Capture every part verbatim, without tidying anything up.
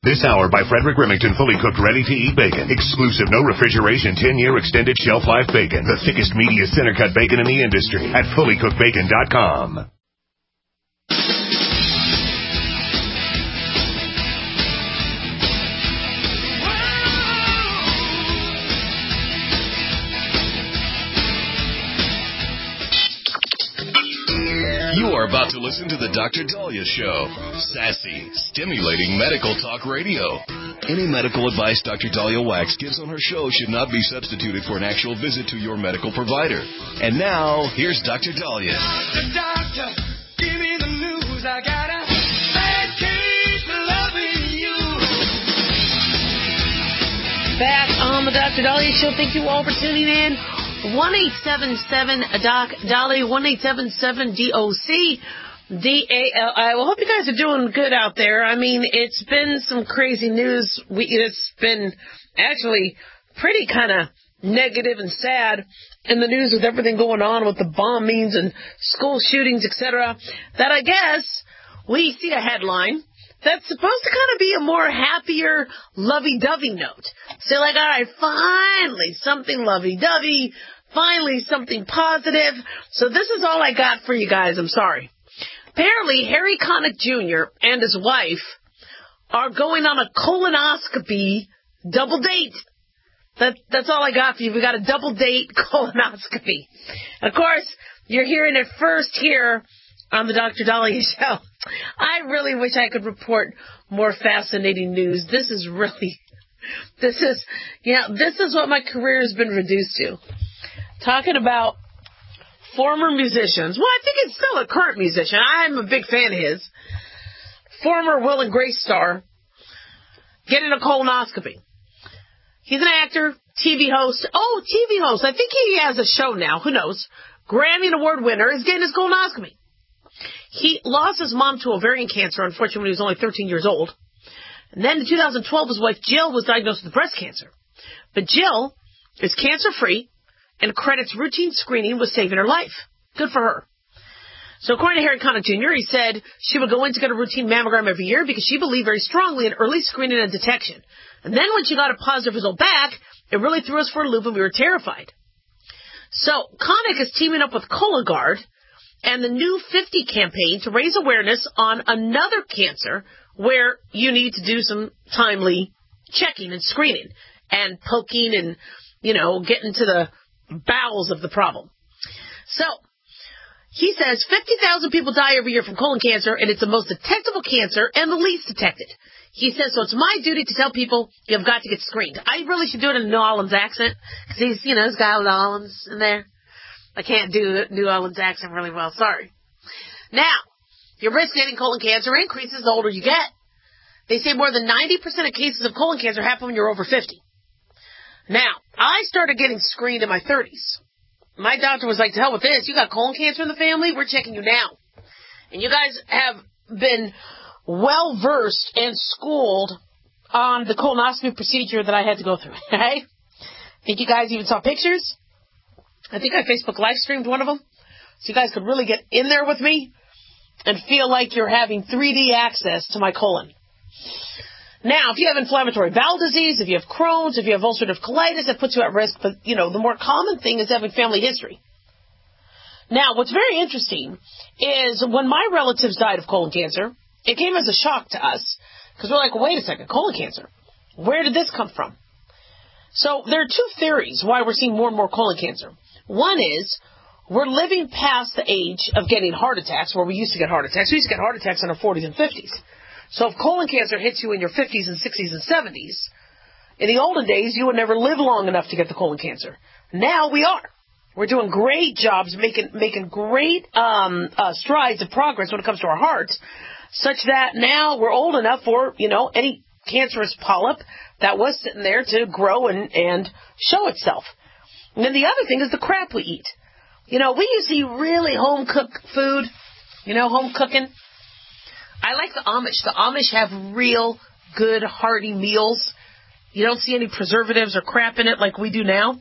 This hour by Frederick Remington, fully cooked, ready-to-eat bacon. Exclusive, no refrigeration, ten-year extended shelf life bacon. The thickest, meatiest, center-cut bacon in the industry at fully cooked bacon dot com. You are about to listen to the Doctor Dahlia Show. Sassy, stimulating medical talk radio. Any medical advice Doctor Dahlia Wax gives on her show should not be substituted for an actual visit to your medical provider. And now, here's Doctor Dahlia. Doctor, doctor, give me the news. I got a bad case of loving you. Back on the Doctor Dahlia Show. Thank you all for tuning in. one eight seven seven doc Dahlia, one eight seven seven D O C D A L I. Well, hope you guys are doing good out there. I mean, it's been some crazy news. We, it's been actually pretty kind of negative and sad in the news with everything going on with the bombings and school shootings, et cetera, that I guess we see a headline that's supposed to kind of be a more happier, lovey-dovey note. So like, all right, finally, something lovey-dovey, finally something positive. So this is all I got for you guys. I'm sorry. Apparently, Harry Connick Junior and his wife are going on a colonoscopy double date. That, that's all I got for you. We got a double date colonoscopy. And of course, you're hearing it first here on the Doctor Dahlia Show. I really wish I could report more fascinating news. This is really, this is, yeah, this is what my career has been reduced to. Talking about former musicians. Well, I think it's still a current musician. I'm a big fan of his. Former Will and Grace star getting a colonoscopy. He's an actor, T V host. Oh, T V host. I think he has a show now. Who knows? Grammy Award winner is getting his colonoscopy. He lost his mom to ovarian cancer, unfortunately, when he was only thirteen years old. And then in two thousand twelve, his wife Jill was diagnosed with breast cancer. But Jill is cancer-free and credits routine screening with saving her life. Good for her. So according to Harry Connick Junior, he said she would go in to get a routine mammogram every year because she believed very strongly in early screening and detection. And then when she got a positive result back, it really threw us for a loop and we were terrified. So Connick is teaming up with Cologuard and the New fifty campaign to raise awareness on another cancer where you need to do some timely checking and screening and poking and, you know, getting to the bowels of the problem. So he says fifty thousand people die every year from colon cancer, and it's the most detectable cancer and the least detected. He says, so it's my duty to tell people you've got to get screened. I really should do it in a New Orleans accent because he's, you know, this guy with New Orleans in there. I can't do a New Orleans accent really well. Sorry. Now, your risk of getting colon cancer increases the older you get. They say more than ninety percent of cases of colon cancer happen when you're over fifty. Now, I started getting screened in my thirties. My doctor was like, to hell with this. You got colon cancer in the family? We're checking you now. And you guys have been well-versed and schooled on the colonoscopy procedure that I had to go through. Right? I think you guys even saw pictures. I think I Facebook live streamed one of them. So you guys could really get in there with me and feel like you're having three D access to my colon. Now, if you have inflammatory bowel disease, if you have Crohn's, if you have ulcerative colitis, that puts you at risk. But, you know, the more common thing is having family history. Now, what's very interesting is when my relatives died of colon cancer, it came as a shock to us because we're like, well, wait a second, colon cancer. Where did this come from? So there are two theories why we're seeing more and more colon cancer. One is we're living past the age of getting heart attacks where we used to get heart attacks. We used to get heart attacks in our forties and fifties. So if colon cancer hits you in your fifties and sixties and seventies, in the olden days, you would never live long enough to get the colon cancer. Now we are. We're doing great jobs, making making great um, uh, strides of progress when it comes to our hearts, such that now we're old enough for, you know, any cancerous polyp that was sitting there to grow and, and show itself. And then the other thing is the crap we eat. You know, we used to eat really home-cooked food, you know, home cooking. I like the Amish. The Amish have real good, hearty meals. You don't see any preservatives or crap in it like we do now.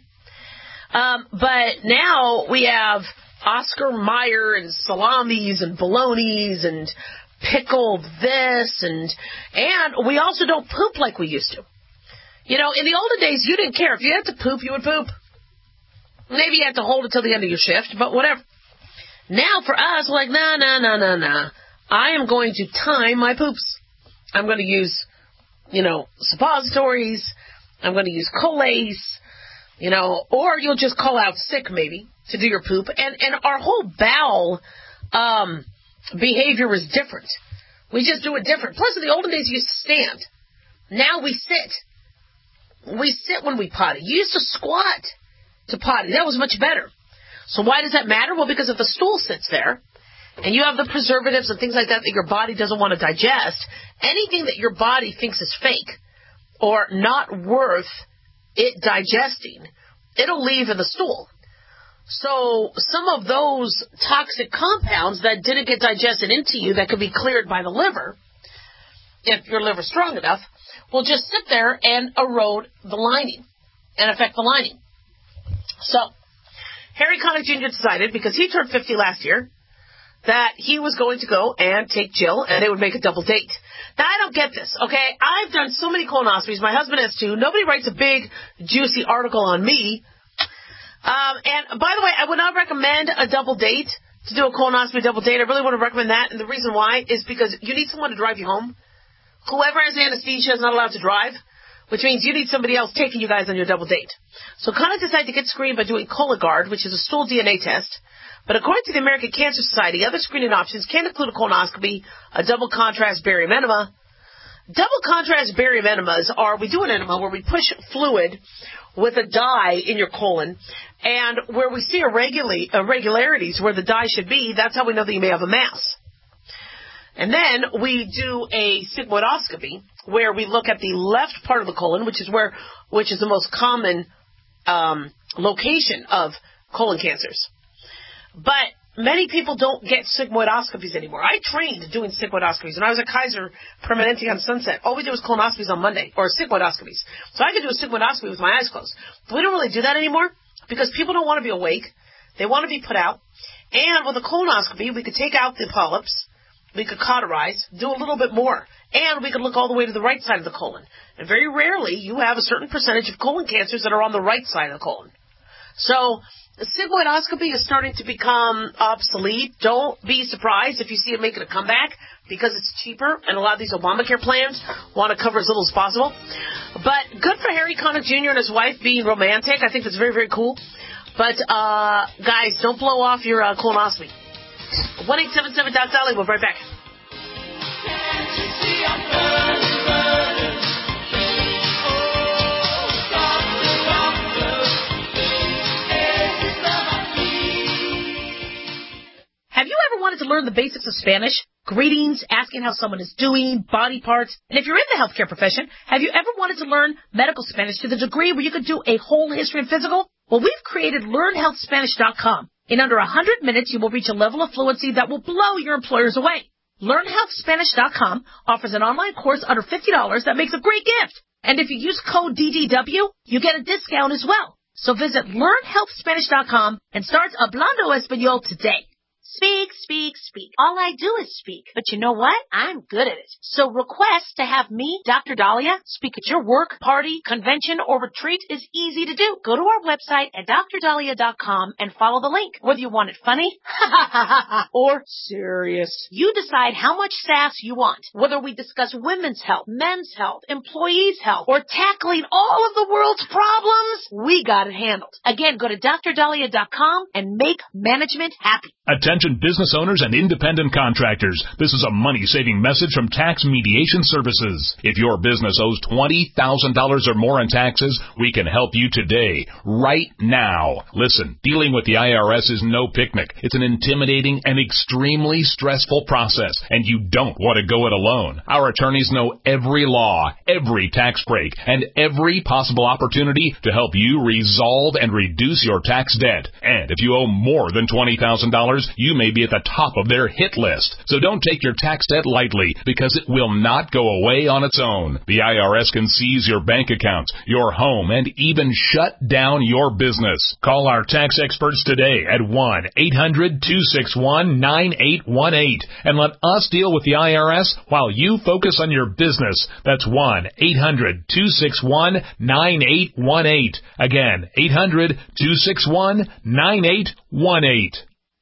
Um, but now we have Oscar Mayer and salamis and bolognas and pickled this, and and we also don't poop like we used to. You know, in the olden days, you didn't care. If you had to poop, you would poop. Maybe you had to hold it till the end of your shift, but whatever. Now, for us, we're like, nah, nah, nah, nah, nah. I am going to time my poops. I'm going to use, you know, suppositories. I'm going to use Colace, you know, or you'll just call out sick, maybe, to do your poop. And, and our whole bowel um, behavior is different. We just do it different. Plus, in the olden days, you used to stand. Now we sit. We sit when we potty. You used to squat to potty. That was much better. So why does that matter? Well, because if the stool sits there, and you have the preservatives and things like that that your body doesn't want to digest, anything that your body thinks is fake or not worth it digesting, it'll leave in the stool. So some of those toxic compounds that didn't get digested into you that could be cleared by the liver, if your liver's strong enough, will just sit there and erode the lining and affect the lining. So Harry Connick Junior decided, because he turned fifty last year, that he was going to go and take Jill, and they would make a double date. Now, I don't get this, okay? I've done so many colonoscopies. My husband has too. Nobody writes a big, juicy article on me. Um, and, by the way, I would not recommend a double date, to do a colonoscopy double date. I really wouldn't recommend that, and the reason why is because you need someone to drive you home. Whoever has anesthesia is not allowed to drive, which means you need somebody else taking you guys on your double date. So Connick decided to get screened by doing Cologuard, which is a stool D N A test. But according to the American Cancer Society, other screening options can include a colonoscopy, a double contrast barium enema. Double contrast barium enemas are, we do an enema where we push fluid with a dye in your colon, and where we see irregula- irregularities where the dye should be, that's how we know that you may have a mass. And then we do a sigmoidoscopy, where we look at the left part of the colon, which is where, which is the most common um, location of colon cancers. But many people don't get sigmoidoscopies anymore. I trained doing sigmoidoscopies. When I was at Kaiser Permanente on Sunset, all we did was colonoscopies on Monday, or sigmoidoscopies. So I could do a sigmoidoscopy with my eyes closed. But we don't really do that anymore because people don't want to be awake. They want to be put out. And with a colonoscopy, we could take out the polyps. We could cauterize, do a little bit more. And we could look all the way to the right side of the colon. And very rarely, you have a certain percentage of colon cancers that are on the right side of the colon. So the sigmoidoscopy is starting to become obsolete. Don't be surprised if you see it making a comeback because it's cheaper, and a lot of these Obamacare plans want to cover as little as possible. But good for Harry Connick Junior and his wife being romantic. I think that's very, very cool. But, uh, guys, don't blow off your uh, colonoscopy. one eight seven seven Doc Dolly. We'll be right back. Can't you see I'm burning, burning? Oh, doctor, doctor, is this love I need? Have you ever wanted to learn the basics of Spanish? Greetings, asking how someone is doing, body parts. And if you're in the healthcare profession, have you ever wanted to learn medical Spanish to the degree where you could do a whole history and physical? Well, we've created learn health spanish dot com. In under one hundred minutes, you will reach a level of fluency that will blow your employers away. learn health spanish dot com offers an online course under fifty dollars that makes a great gift. And if you use code D D W, you get a discount as well. So visit learn health spanish dot com and start Hablando Español today. Speak, speak, speak. All I do is speak. But you know what? I'm good at it. So request to have me, Doctor Dahlia, speak at your work, party, convention, or retreat is easy to do. Go to our website at dr dahlia dot com and follow the link. Whether you want it funny or serious, you decide how much sass you want. Whether we discuss women's health, men's health, employees' health, or tackling all of the world's problems, we got it handled. Again, go to dr dahlia dot com and make management happy. Attention business owners and independent contractors. This is a money-saving message from Tax Mediation Services. If your business owes twenty thousand dollars or more in taxes, we can help you today, right now. Listen, dealing with the I R S is no picnic. It's an intimidating and extremely stressful process, and you don't want to go it alone. Our attorneys know every law, every tax break, and every possible opportunity to help you resolve and reduce your tax debt. And if you owe more than twenty thousand dollars, you you may be at the top of their hit list. So don't take your tax debt lightly, because it will not go away on its own. The I R S can seize your bank accounts, your home, and even shut down your business. Call our tax experts today at one eight hundred two six one nine eight one eight and let us deal with the I R S while you focus on your business. That's one eight hundred two six one nine eight one eight. Again, eight hundred two six one nine eight one eight.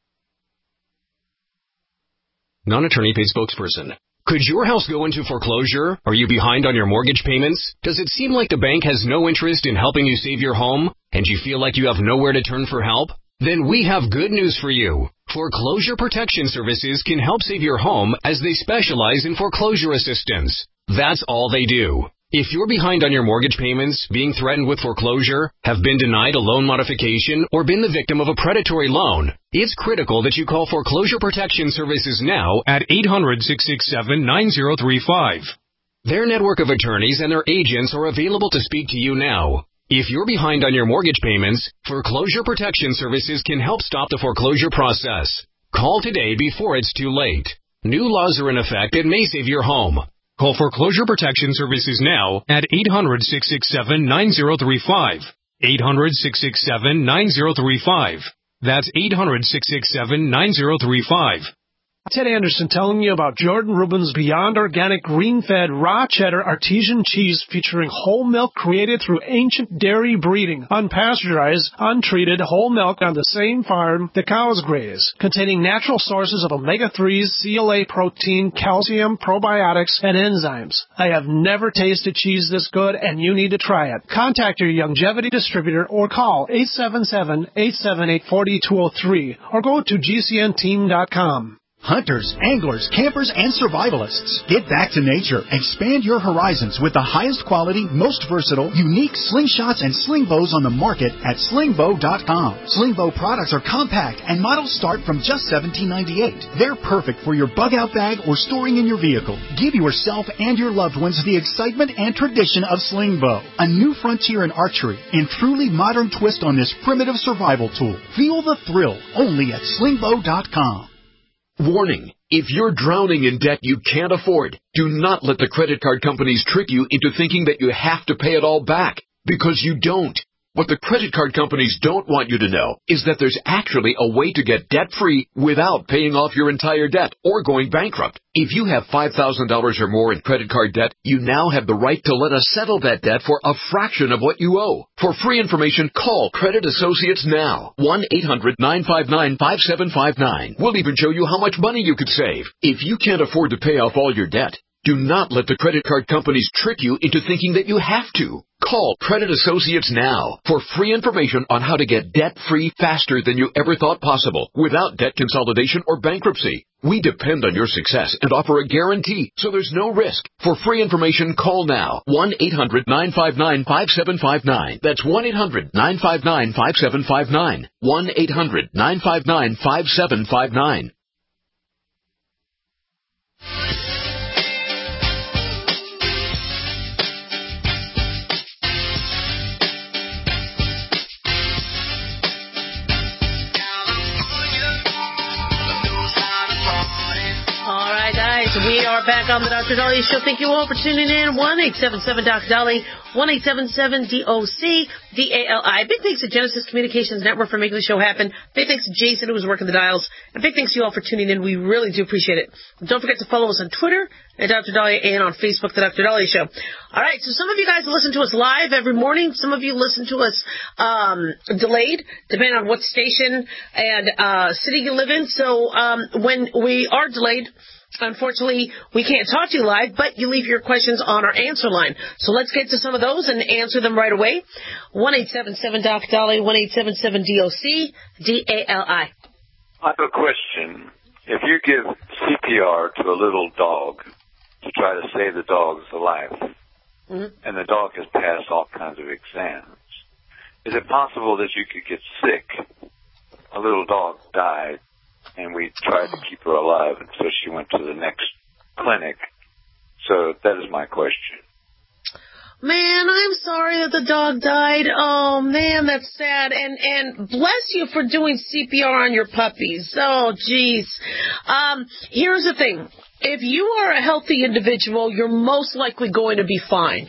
Non-attorney paid spokesperson. Could your house go into foreclosure? Are you behind on your mortgage payments? Does it seem like the bank has no interest in helping you save your home, and you feel like you have nowhere to turn for help? Then we have good news for you. Foreclosure Protection Services can help save your home, as they specialize in foreclosure assistance. That's all they do. If you're behind on your mortgage payments, being threatened with foreclosure, have been denied a loan modification, or been the victim of a predatory loan, it's critical that you call Foreclosure Protection Services now at eight hundred six six seven nine zero three five. Their network of attorneys and their agents are available to speak to you now. If you're behind on your mortgage payments, Foreclosure Protection Services can help stop the foreclosure process. Call today before it's too late. New laws are in effect that may save your home. Call Foreclosure Protection Services now at eight hundred six six seven nine zero three five. eight hundred six six seven nine zero three five. That's eight hundred six six seven nine zero three five. Ted Anderson telling you about Jordan Rubin's Beyond Organic Green-Fed Raw Cheddar Artesian Cheese, featuring whole milk created through ancient dairy breeding, unpasteurized, untreated whole milk on the same farm the cows graze, containing natural sources of omega threes, C L A protein, calcium, probiotics, and enzymes. I have never tasted cheese this good, and you need to try it. Contact your Youngevity distributor or call eight seven seven, eight seven eight, four two zero three or go to G C N team dot com. Hunters, anglers, campers, and survivalists. Get back to nature. Expand your horizons with the highest quality, most versatile, unique slingshots and sling bows on the market at sling bow dot com. Sling bow products are compact and models start from just seventeen ninety-eight. They're perfect for your bug-out bag or storing in your vehicle. Give yourself and your loved ones the excitement and tradition of sling bow. A new frontier in archery and truly modern twist on this primitive survival tool. Feel the thrill only at sling bow dot com. Warning, if you're drowning in debt you can't afford, do not let the credit card companies trick you into thinking that you have to pay it all back, because you don't. What the credit card companies don't want you to know is that there's actually a way to get debt-free without paying off your entire debt or going bankrupt. If you have five thousand dollars or more in credit card debt, you now have the right to let us settle that debt for a fraction of what you owe. For free information, call Credit Associates now. one eight hundred nine five nine five seven five nine. We'll even show you how much money you could save. If you can't afford to pay off all your debt, do not let the credit card companies trick you into thinking that you have to. Call Credit Associates now for free information on how to get debt-free faster than you ever thought possible without debt consolidation or bankruptcy. We depend on your success and offer a guarantee, so there's no risk. For free information, call now. one eight hundred nine five nine five seven five nine. That's one eight hundred nine five nine five seven five nine. one eight hundred nine five nine five seven five nine. We are back on the Doctor Dolly Show. Thank you all for tuning in. one eight seven seven Doctor Dolly, one eight seven seven D O C D A L I. Big thanks to Genesis Communications Network for making the show happen. Big thanks to Jason, who was working the dials. And big thanks to you all for tuning in. We really do appreciate it. And don't forget to follow us on Twitter at Doctor Dolly and on Facebook, The Doctor Dolly Show. All right, so some of you guys listen to us live every morning. Some of you listen to us um, delayed, depending on what station and uh, city you live in. So um, when we are delayed, unfortunately, we can't talk to you live, but you leave your questions on our answer line. So let's get to some of those and answer them right away. one eight seven seven Doctor Dolly, one eight seven seven D O C D A L I. I have a question. If you give C P R to a little dog to try to save the dog's life, mm-hmm. and the dog has passed all kinds of exams, is it possible that you could get sick? A little dog died, and we tried to keep her alive until she went to the next clinic. So that is my question. Man, I'm sorry. sorry that the dog died. Oh, man, that's sad. And and bless you for doing C P R on your puppies. Oh, jeez. Um, here's the thing. If you are a healthy individual, you're most likely going to be fine.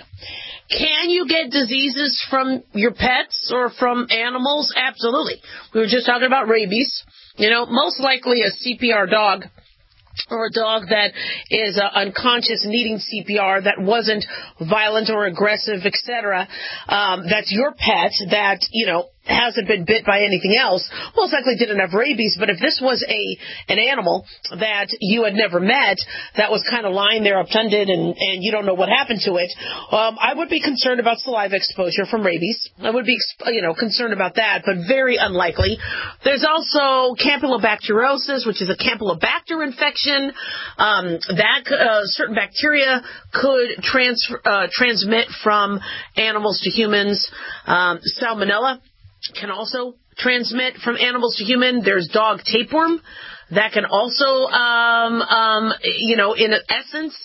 Can you get diseases from your pets or from animals? Absolutely. We were just talking about rabies. You know, most likely a C P R dog or a dog that is uh, unconscious needing C P R that wasn't violent or aggressive, et cetera, um, that's your pet that, you know, hasn't been bit by anything else, most likely didn't have rabies. But if this was a an animal that you had never met that was kind of lying there untended and, and you don't know what happened to it, um, I would be concerned about saliva exposure from rabies. I would be, you know, concerned about that, but very unlikely. There's also Campylobacteriosis, which is a Campylobacter infection. Um, that uh, certain bacteria could transfer, uh, transmit from animals to humans. Um, Salmonella can also transmit from animals to human. There's dog tapeworm that can also, um, um, you know, in essence,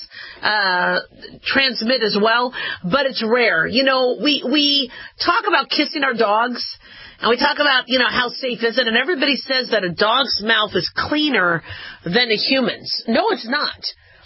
uh, transmit as well, but it's rare. You know, we, we talk about kissing our dogs and we talk about, you know, how safe is it? And everybody says that a dog's mouth is cleaner than a human's. No, it's not.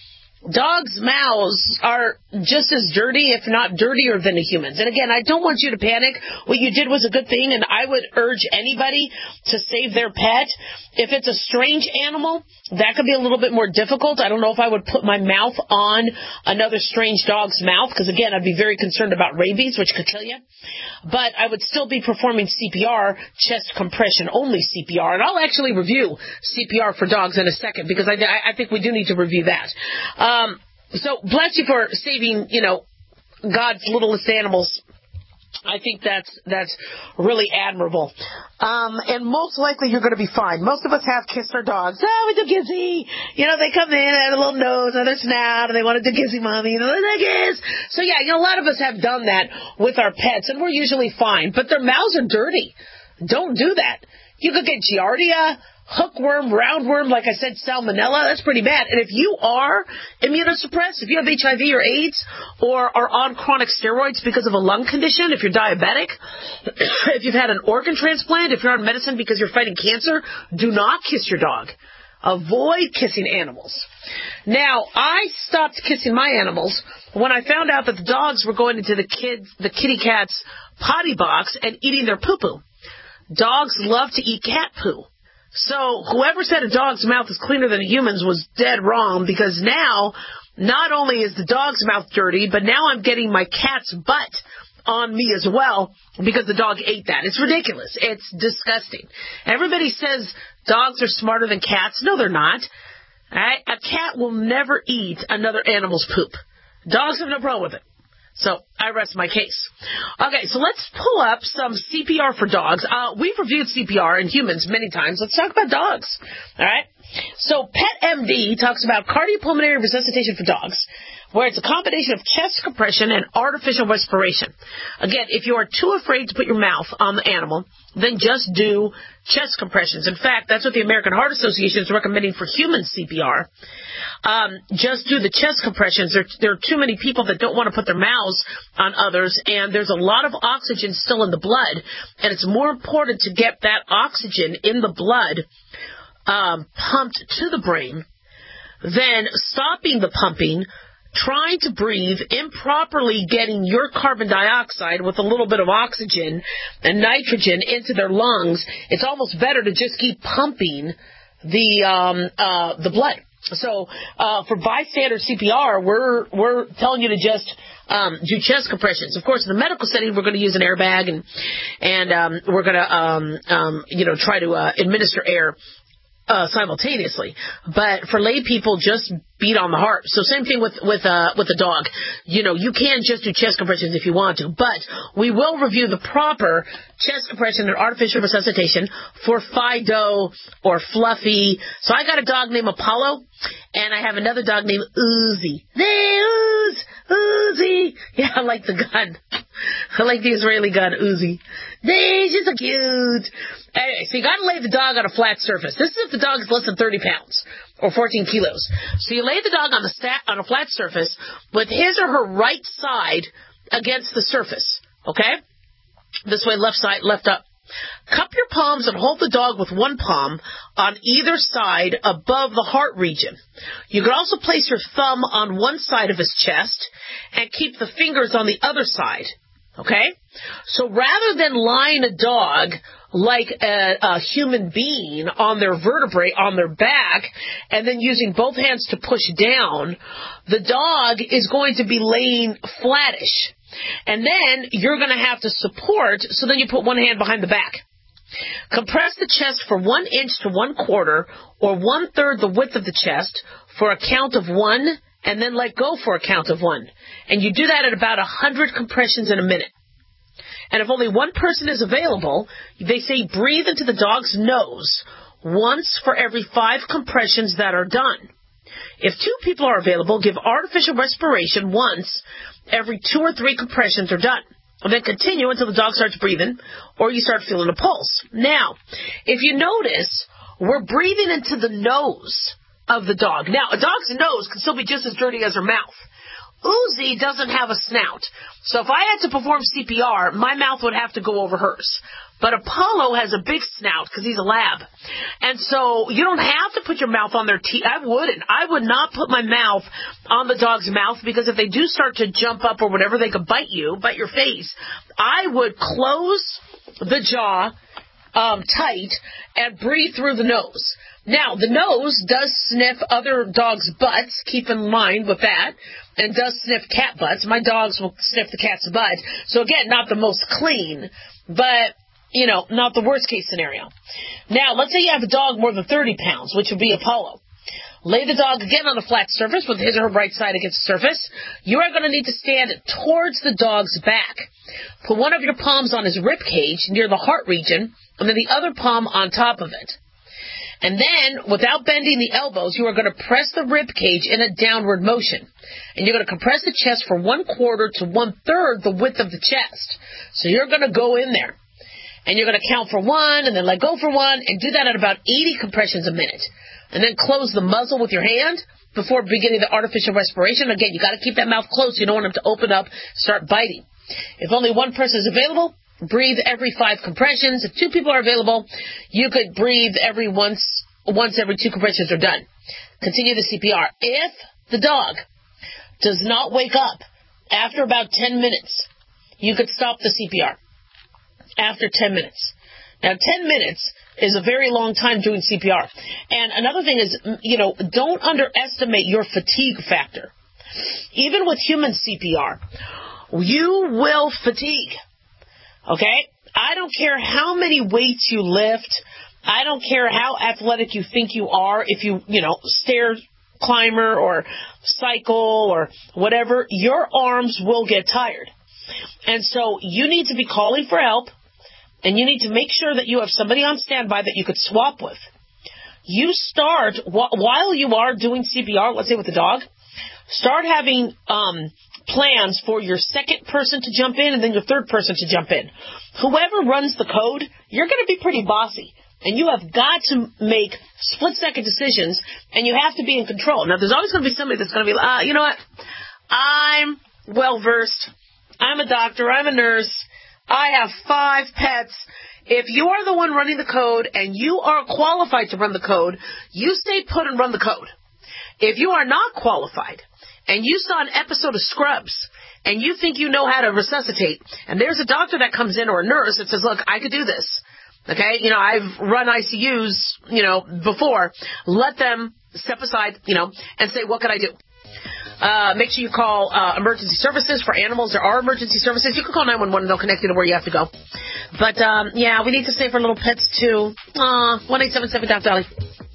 Dogs' mouths are just as dirty, if not dirtier, than a human's. And again, I don't want you to panic. What you did was a good thing, and I would urge anybody to save their pet. If it's a strange animal, that could be a little bit more difficult. I don't know if I would put my mouth on another strange dog's mouth, because again, I'd be very concerned about rabies, which could kill you. But I would still be performing C P R, chest compression only C P R. And I'll actually review C P R for dogs in a second, because I, I think we do need to review that. Um, so bless you for saving, you know, God's littlest animals. I think that's that's really admirable. Um, and most likely you're going to be fine. Most of us have kissed our dogs. Oh, we do kissy. You know, they come in, they have a little nose on their snout, and they want to do kissy mommy. And they're like, kiss. So, yeah, you know, a lot of us have done that with our pets, and we're usually fine. But their mouths are dirty. Don't do that. You could get giardia, hookworm, roundworm, like I said, salmonella. That's pretty bad. And if you are immunosuppressed, if you have H I V or AIDS or are on chronic steroids because of a lung condition, if you're diabetic, if you've had an organ transplant, if you're on medicine because you're fighting cancer, do not kiss your dog. Avoid kissing animals. Now, I stopped kissing my animals when I found out that the dogs were going into the kids, the kitty cat's potty box and eating their poo-poo. Dogs love to eat cat poo. So whoever said a dog's mouth is cleaner than a human's was dead wrong, because now not only is the dog's mouth dirty, but now I'm getting my cat's butt on me as well because the dog ate that. It's ridiculous. It's disgusting. Everybody says dogs are smarter than cats. No, they're not. All right? A cat will never eat another animal's poop. Dogs have no problem with it. So I rest my case. Okay, so let's pull up some C P R for dogs. Uh, we've reviewed C P R in humans many times. Let's talk about dogs. All right? So PetMD talks about cardiopulmonary resuscitation for dogs, where it's a combination of chest compression and artificial respiration. Again, if you are too afraid to put your mouth on the animal, then just do chest compressions. In fact, that's what the American Heart Association is recommending for human C P R. Um, just do the chest compressions. There, there are too many people that don't want to put their mouths on others, and there's a lot of oxygen still in the blood, and it's more important to get that oxygen in the blood um, pumped to the brain than stopping the pumping, trying to breathe, improperly getting your carbon dioxide with a little bit of oxygen and nitrogen into their lungs. It's almost better to just keep pumping the um, uh, the blood. So uh, for bystander C P R, we're we're telling you to just um, do chest compressions. Of course, in the medical setting, we're going to use an airbag and and um, we're going to um, um, you know try to uh, administer air Uh, simultaneously. But for lay people, just beat on the heart. So same thing with with uh, with the dog. You know, you can just do chest compressions if you want to, but we will review the proper chest compression and artificial resuscitation for Fido or Fluffy. So I got a dog named Apollo, and I have another dog named Uzi. They Uz, Uzi. Yeah, I like the gun. I like the Israeli gun, Uzi. They just so cute. Anyway, so you got to lay the dog on a flat surface. This is if the dog is less than thirty pounds or fourteen kilos. So you lay the dog on the stat, on a flat surface with his or her right side against the surface. Okay? This way, left side, left up. Cup your palms and hold the dog with one palm on either side above the heart region. You can also place your thumb on one side of his chest and keep the fingers on the other side. Okay? So rather than lying a dog like a, a human being on their vertebrae, on their back, and then using both hands to push down, the dog is going to be laying flattish. And then you're going to have to support, so then you put one hand behind the back. Compress the chest for one inch to one quarter or one third the width of the chest for a count of one, and then let go for a count of one. And you do that at about one hundred compressions in a minute. And if only one person is available, they say breathe into the dog's nose once for every five compressions that are done. If two people are available, give artificial respiration once every two or three compressions are done. And then continue until the dog starts breathing or you start feeling a pulse. Now, if you notice, we're breathing into the nose of the dog. Now, a dog's nose can still be just as dirty as her mouth. Uzi doesn't have a snout. So if I had to perform C P R, my mouth would have to go over hers. But Apollo has a big snout because he's a lab. And so you don't have to put your mouth on their teeth. I wouldn't. I would not put my mouth on the dog's mouth because if they do start to jump up or whatever, they could bite you, bite your face. I would close the jaw um, tight and breathe through the nose. Now, the nose does sniff other dogs' butts. Keep in mind with that. And does sniff cat butts. My dogs will sniff the cat's butt. So, again, not the most clean, but, you know, not the worst case scenario. Now, let's say you have a dog more than thirty pounds, which would be Apollo. Lay the dog again on a flat surface with his or her right side against the surface. You are going to need to stand towards the dog's back. Put one of your palms on his rib cage near the heart region, and then the other palm on top of it. And then, without bending the elbows, you are going to press the rib cage in a downward motion. And you're going to compress the chest from one quarter to one third the width of the chest. So you're going to go in there. And you're going to count for one, and then let go for one, and do that at about eighty compressions a minute. And then close the muzzle with your hand before beginning the artificial respiration. Again, you got to keep that mouth closed. You don't want them to open up, start biting. If only one person is available, breathe every five compressions. If two people are available, you could breathe every once, once every two compressions are done. Continue the C P R. If the dog does not wake up after about ten minutes, you could stop the C P R after ten minutes. Now, ten minutes is a very long time doing C P R. And another thing is, you know, don't underestimate your fatigue factor. Even with human C P R, you will fatigue. Okay? I don't care how many weights you lift. I don't care how athletic you think you are. If you, you know, stair climber or cycle or whatever, your arms will get tired. And so you need to be calling for help, and you need to make sure that you have somebody on standby that you could swap with. You start, wh- while you are doing C P R, let's say with the dog, start having um, plans for your second person to jump in and then your third person to jump in. Whoever runs the code, you're going to be pretty bossy. And you have got to make split-second decisions, and you have to be in control. Now, there's always going to be somebody that's going to be, uh, you know what, I'm well-versed. I'm a doctor. I'm a nurse. I have five pets. If you are the one running the code and you are qualified to run the code, you stay put and run the code. If you are not qualified and you saw an episode of Scrubs and you think you know how to resuscitate, and there's a doctor that comes in or a nurse that says, look, I could do this. Okay, you know, I've run I C Us, you know, before. Let them step aside, you know, and say, what can I do? Uh, make sure you call uh, emergency services for animals. There are emergency services. You can call nine one one and they'll connect you to where you have to go. But, um, yeah, we need to stay for little pets, too. Uh, one eight seven seven, Doc Dolly.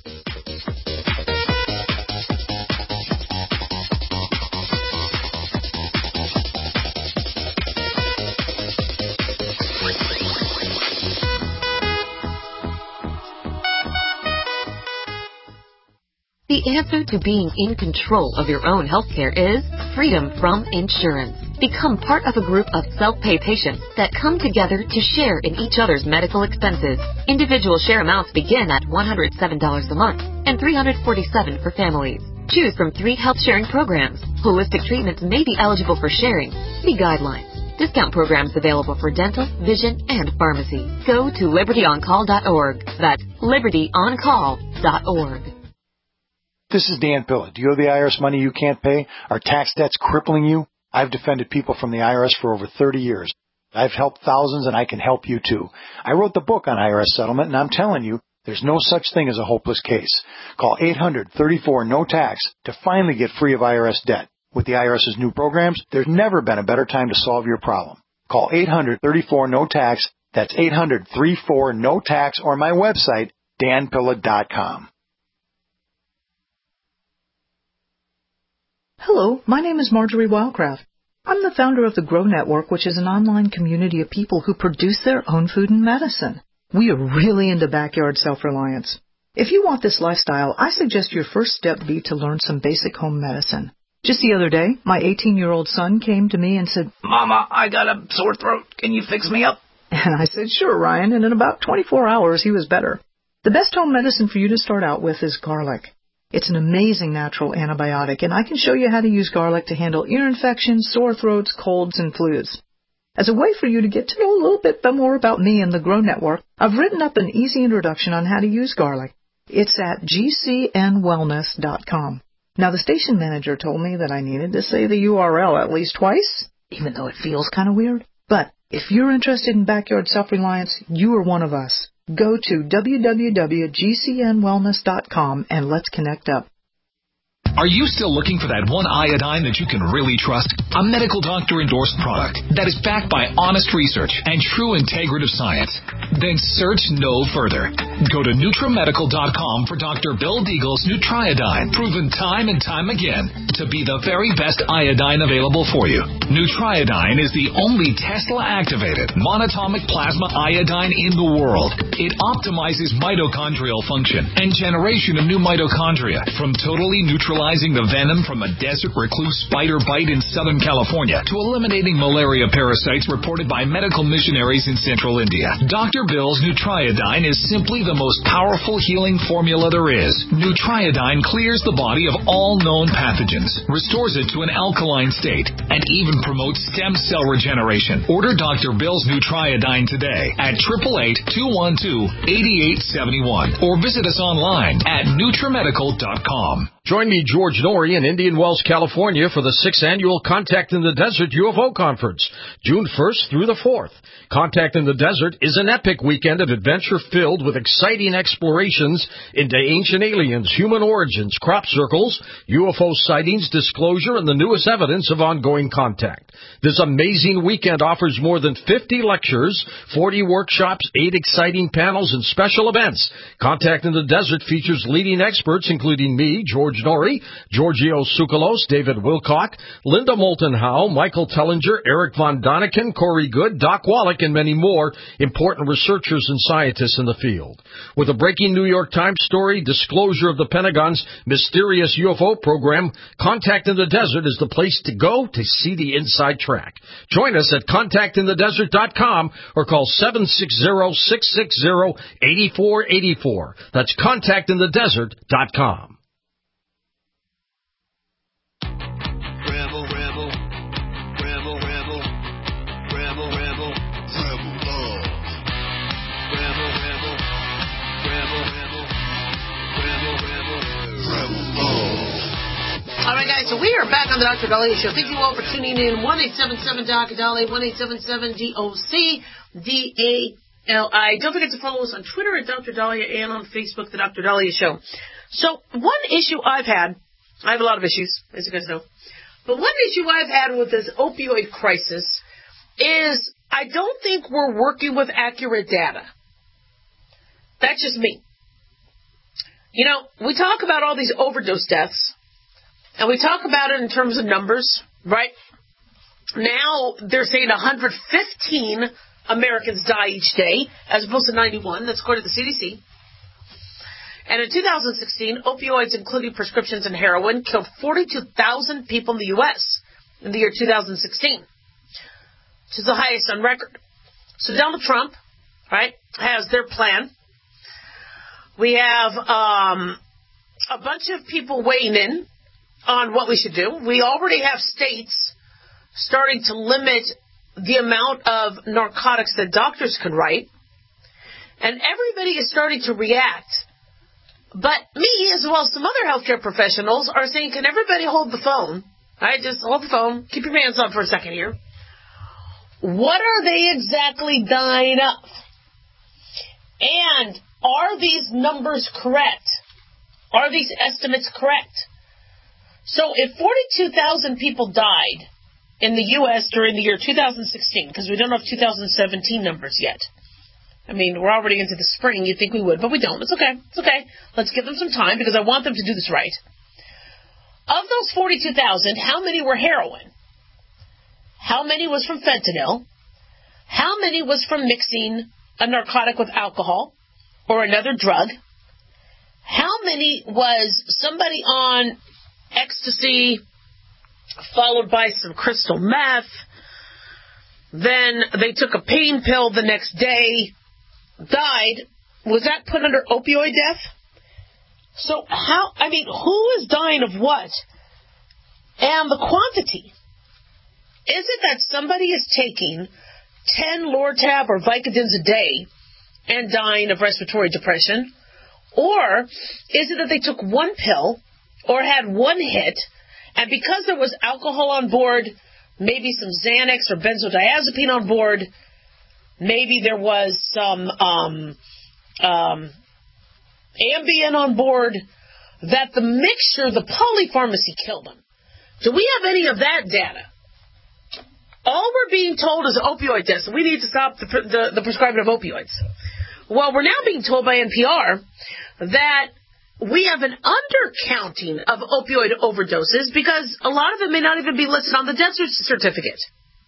The answer to being in control of your own healthcare is freedom from insurance. Become part of a group of self-pay patients that come together to share in each other's medical expenses. Individual share amounts begin at one hundred seven dollars a month and three hundred forty-seven dollars for families. Choose from three health sharing programs. Holistic treatments may be eligible for sharing. See guidelines. Discount programs available for dental, vision, and pharmacy. Go to liberty on call dot org. That's liberty on call dot org. This is Dan Pilla. Do you owe the I R S money you can't pay? Are tax debts crippling you? I've defended people from the I R S for over thirty years. I've helped thousands, and I can help you too. I wrote the book on I R S settlement, and I'm telling you, there's no such thing as a hopeless case. Call eight hundred, thirty-four, no tax to finally get free of I R S debt. With the IRS's new programs, there's never been a better time to solve your problem. Call eight hundred, thirty-four, no tax. That's eight hundred, thirty-four, no tax, or my website, dan pilla dot com. Hello, my name is Marjorie Wildcraft. I'm the founder of the Grow Network, which is an online community of people who produce their own food and medicine. We are really into backyard self-reliance. If you want this lifestyle, I suggest your first step be to learn some basic home medicine. Just the other day, my eighteen-year-old son came to me and said, Mama, I got a sore throat. Can you fix me up? And I said, sure, Ryan, and in about twenty-four hours, he was better. The best home medicine for you to start out with is garlic. It's an amazing natural antibiotic, and I can show you how to use garlic to handle ear infections, sore throats, colds, and flus. As a way for you to get to know a little bit more about me and the Grow Network, I've written up an easy introduction on how to use garlic. It's at g c n wellness dot com. Now, the station manager told me that I needed to say the U R L at least twice, even though it feels kind of weird. But if you're interested in backyard self-reliance, you are one of us. Go to w w w dot g c n wellness dot com and let's connect up. Are you still looking for that one iodine that you can really trust? A medical doctor-endorsed product that is backed by honest research and true integrative science? Then search no further. Go to nutramedical dot com for Doctor Bill Deagle's Nutriodine, proven time and time again to be the very best iodine available for you. Nutriodine is the only Tesla-activated monatomic plasma iodine in the world. It optimizes mitochondrial function and generation of new mitochondria from totally neutralizing the venom from a desert recluse spider bite in Southern California to eliminating malaria parasites reported by medical missionaries in central India. Doctor Bill's Nutriodine is simply the most powerful healing formula there is. Nutriodine clears the body of all known pathogens, restores it to an alkaline state, and even promotes stem cell regeneration. Order Doctor Bill's Nutriodine today at eight eight eight, two one two, eight eight seven one or visit us online at nutramedical dot com. Join me, George Norrie, in Indian Wells, California for the sixth Annual Contact in the Desert U F O Conference, June first through the fourth. Contact in the Desert is an epic weekend of adventure filled with exciting explorations into ancient aliens, human origins, crop circles, U F O sightings, disclosure, and the newest evidence of ongoing contact. This amazing weekend offers more than fifty lectures, forty workshops, eight exciting panels, and special events. Contact in the Desert features leading experts, including me, George Norrie, Giorgio Tsoukalos, David Wilcock, Linda Moulton Howe, Michael Tellinger, Eric Von Daniken, Corey Good, Doc Wallach, and many more important researchers and scientists in the field. With a breaking New York Times story, disclosure of the Pentagon's mysterious U F O program, Contact in the Desert is the place to go to see the inside track. Join us at contact in the desert dot com or call seven six zero, six six zero, eight four eight four. That's contact in the desert dot com. Rebel, rebel, rebel, rebel, rebel, rebel, rebel love. Rebel, rebel, rebel, rebel, rebel, rebel, rebel love. All right, guys, so we are back on the Doctor Dahlia Show. Thank you all for tuning in. one eight seven seven D O C Dahlia, one eight seven seven D O C D A L I. Don't forget to follow us on Twitter at Doctor Dahlia and on Facebook, the Doctor Dahlia Show. So one issue I've had, I have a lot of issues, as you guys know, but one issue I've had with this opioid crisis is I don't think we're working with accurate data. That's just me. You know, we talk about all these overdose deaths, and we talk about it in terms of numbers, right? Now they're saying one hundred fifteen Americans die each day, as opposed to ninety-one. That's according to the C D C. And in two thousand sixteen, opioids, including prescriptions and heroin, killed forty-two thousand people in the U S in the year two thousand sixteen, which is the highest on record. So Donald Trump, right, has their plan. We have um, a bunch of people weighing in on what we should do. We already have states starting to limit the amount of narcotics that doctors can write, and everybody is starting to react. But me, as well as some other healthcare professionals, are saying, can everybody hold the phone? All right, just hold the phone. Keep your hands up for a second here. What are they exactly dying of? And are these numbers correct? Are these estimates correct? So if forty-two thousand people died in the U S during the year two thousand sixteen, because we don't have two thousand seventeen numbers yet. I mean, we're already into the spring. You'd think we would, but we don't. It's okay. It's okay. Let's give them some time because I want them to do this right. Of those forty-two thousand, how many were heroin? How many was from fentanyl? How many was from mixing a narcotic with alcohol or another drug? How many was somebody on ecstasy followed by some crystal meth? Then they took a pain pill the next day, died. Was that put under opioid death? So how, I mean, who is dying of what? And the quantity. Is it that somebody is taking ten Lortab or Vicodins a day and dying of respiratory depression? Or is it that they took one pill or had one hit, and because there was alcohol on board, maybe some Xanax or benzodiazepine on board, maybe there was some um, um, Ambien on board, that the mixture, the polypharmacy killed them? Do we have any of that data? All we're being told is opioid deaths. We need to stop the, the, the prescribing of opioids. Well, we're now being told by N P R that we have an undercounting of opioid overdoses because a lot of them may not even be listed on the death certificate.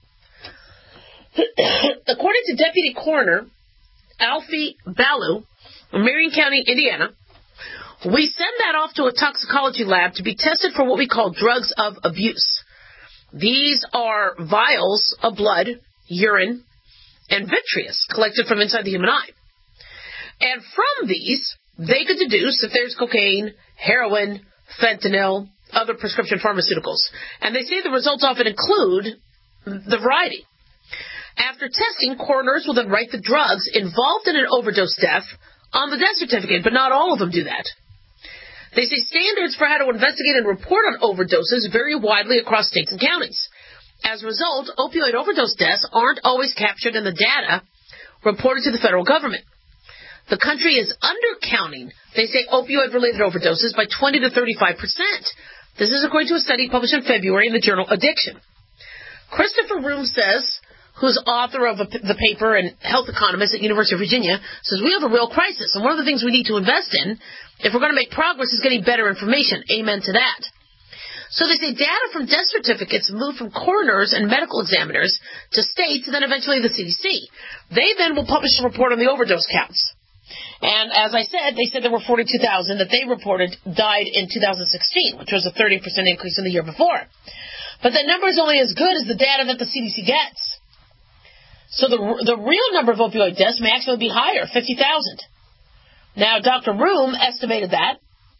According to Deputy Coroner Alfie Ballew in Marion County, Indiana, we send that off to a toxicology lab to be tested for what we call drugs of abuse. These are vials of blood, urine, and vitreous collected from inside the human eye. And from these, they could deduce if there's cocaine, heroin, fentanyl, other prescription pharmaceuticals. And they say the results often include the variety. After testing, coroners will then write the drugs involved in an overdose death on the death certificate, but not all of them do that. They say standards for how to investigate and report on overdoses vary widely across states and counties. As a result, opioid overdose deaths aren't always captured in the data reported to the federal government. The country is undercounting, they say, opioid-related overdoses by twenty to thirty-five percent. This is according to a study published in February in the journal Addiction. Christopher Room says, who's author of a, the paper and health economist at University of Virginia, says we have a real crisis, and one of the things we need to invest in, if we're going to make progress, is getting better information. Amen to that. So they say data from death certificates moved from coroners and medical examiners to states and then eventually the C D C. They then will publish a report on the overdose counts. And as I said, they said there were forty-two thousand that they reported died in two thousand sixteen, which was a thirty percent increase in the year before. But that number is only as good as the data that the C D C gets. So the the real number of opioid deaths may actually be higher, fifty thousand. Now, Doctor Room estimated that.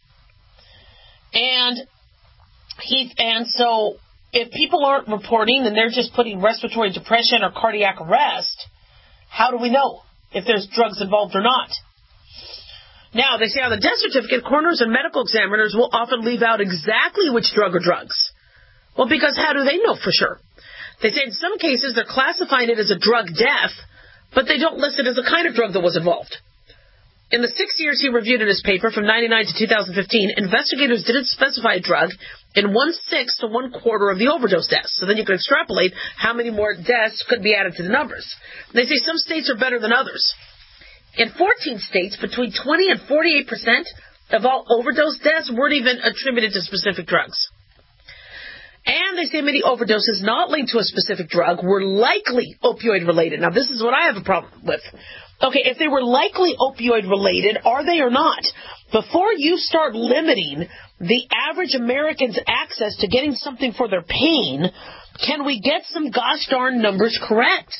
And he and so if people aren't reporting and they're just putting respiratory depression or cardiac arrest, how do we know if there's drugs involved or not? Now, they say on the death certificate, coroners and medical examiners will often leave out exactly which drug or drugs. Well, because how do they know for sure? They say in some cases they're classifying it as a drug death, but they don't list it as the kind of drug that was involved. In the six years he reviewed in his paper, from ninety-nine to two thousand fifteen, investigators didn't specify a drug in one-sixth to one-quarter of the overdose deaths. So then you can extrapolate how many more deaths could be added to the numbers. They say some states are better than others. In fourteen states, between twenty and forty-eight percent of all overdose deaths weren't even attributed to specific drugs. And they say many overdoses not linked to a specific drug were likely opioid-related. Now, this is what I have a problem with. Okay, if they were likely opioid-related, are they or not? Before you start limiting the average American's access to getting something for their pain, can we get some gosh darn numbers correct?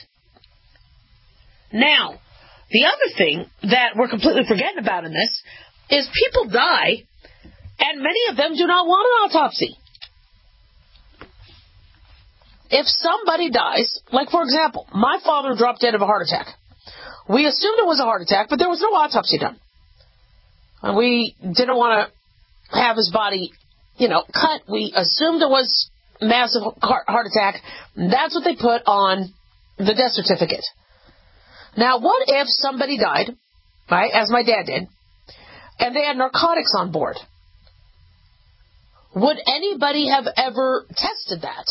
Now, the other thing that we're completely forgetting about in this is people die, and many of them do not want an autopsy. if somebody dies, like, for example, my father dropped dead of a heart attack. We assumed it was a heart attack, but there was no autopsy done. And we didn't want to have his body, you know, cut. We assumed it was massive heart, heart attack. That's what they put on the death certificate. Now, what if somebody died, right, as my dad did, and they had narcotics on board? Would anybody have ever tested that?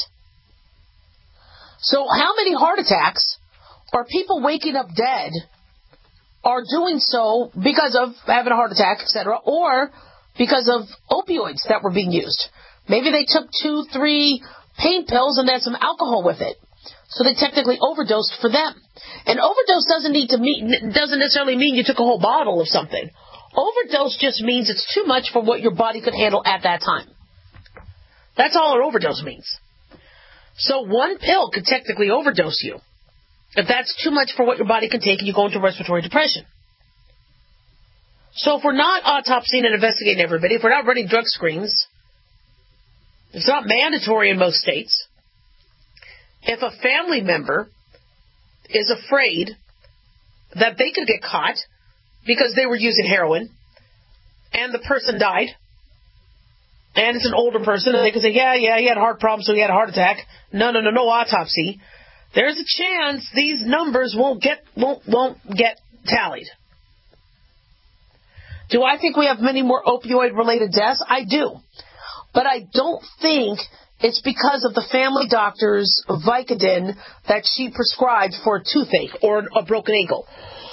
So how many heart attacks or people waking up dead are doing so because of having a heart attack, et cetera, or because of opioids that were being used? Maybe they took two, three pain pills and had some alcohol with it. So they technically overdosed for them. An overdose doesn't need to mean, doesn't necessarily mean you took a whole bottle of something. Overdose just means it's too much for what your body could handle at that time. That's all an overdose means. So one pill could technically overdose you. If that's too much for what your body can take, and you go into respiratory depression. So if we're not autopsying and investigating everybody, if we're not running drug screens, it's not mandatory in most states. If a family member is afraid that they could get caught because they were using heroin and the person died, and it's an older person, and they can say, yeah, yeah, he had heart problems, so he had a heart attack. No, no, no, no autopsy. There's a chance these numbers won't get won't won't get tallied. Do I think we have many more opioid-related deaths? I do. But I don't think it's because of the family doctor's Vicodin that she prescribed for a toothache or a broken ankle.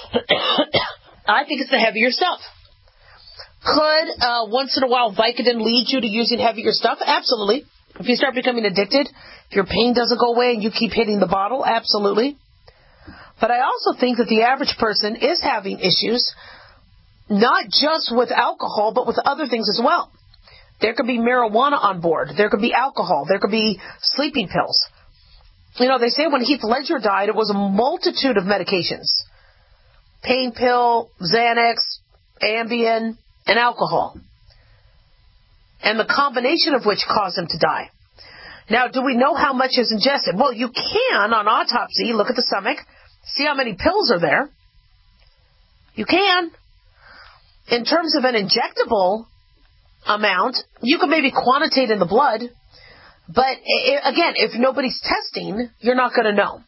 I think it's the heavier stuff. Could, uh, once in a while, Vicodin lead you to using heavier stuff? Absolutely. If you start becoming addicted, if your pain doesn't go away and you keep hitting the bottle, absolutely. But I also think that the average person is having issues, not just with alcohol, but with other things as well. There could be marijuana on board. There could be alcohol. There could be sleeping pills. You know, they say when Heath Ledger died, it was a multitude of medications. Pain pill, Xanax, Ambien, and alcohol. And the combination of which caused him to die. Now, do we know how much is ingested? Well, you can, on autopsy, look at the stomach, see how many pills are there. You can. In terms of an injectable amount, you could maybe quantitate in the blood. But, again, if nobody's testing, you're not going to know.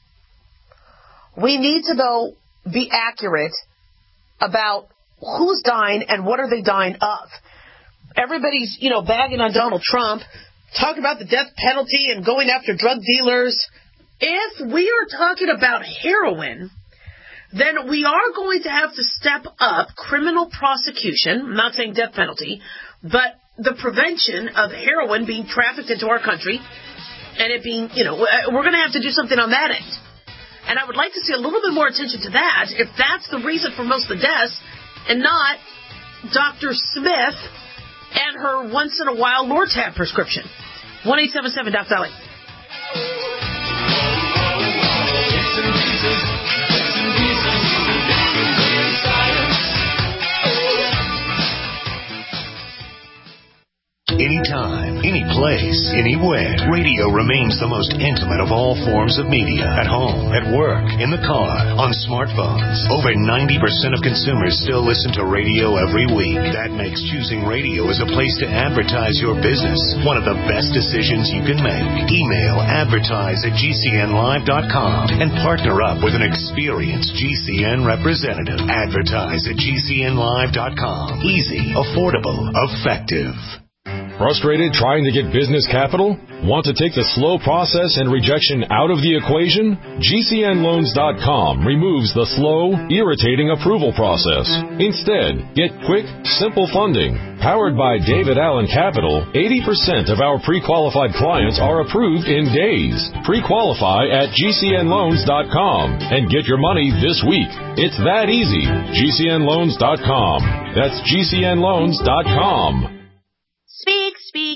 We need to, though, be accurate about who's dying and what are they dying of. Everybody's, you know, bagging on Donald Trump, talking about the death penalty and going after drug dealers. If we are talking about heroin, then we are going to have to step up criminal prosecution. I'm not saying death penalty, but the prevention of heroin being trafficked into our country and it being, you know, we're going to have to do something on that end. And I would like to see a little bit more attention to that if that's the reason for most of the deaths and not Doctor Smith and her once-in-a-while Lortab prescription. one eight seven seven, Doctor Dolly. Anytime, any place, anywhere, radio remains the most intimate of all forms of media. At home, at work, in the car, on smartphones. Over ninety percent of consumers still listen to radio every week. That makes choosing radio as a place to advertise your business one of the best decisions you can make. Email advertise at G C N live dot com and partner up with an experienced G C N representative. Advertise at G C N live dot com. Easy, affordable, effective. Frustrated trying to get business capital? Want to take the slow process and rejection out of the equation? G C N loans dot com removes the slow, irritating approval process. Instead, get quick, simple funding. Powered by David Allen Capital, eighty percent of our pre-qualified clients are approved in days. Pre-qualify at G C N loans dot com and get your money this week. It's that easy. G C N loans dot com. That's G C N loans dot com. Speak, speak, speak.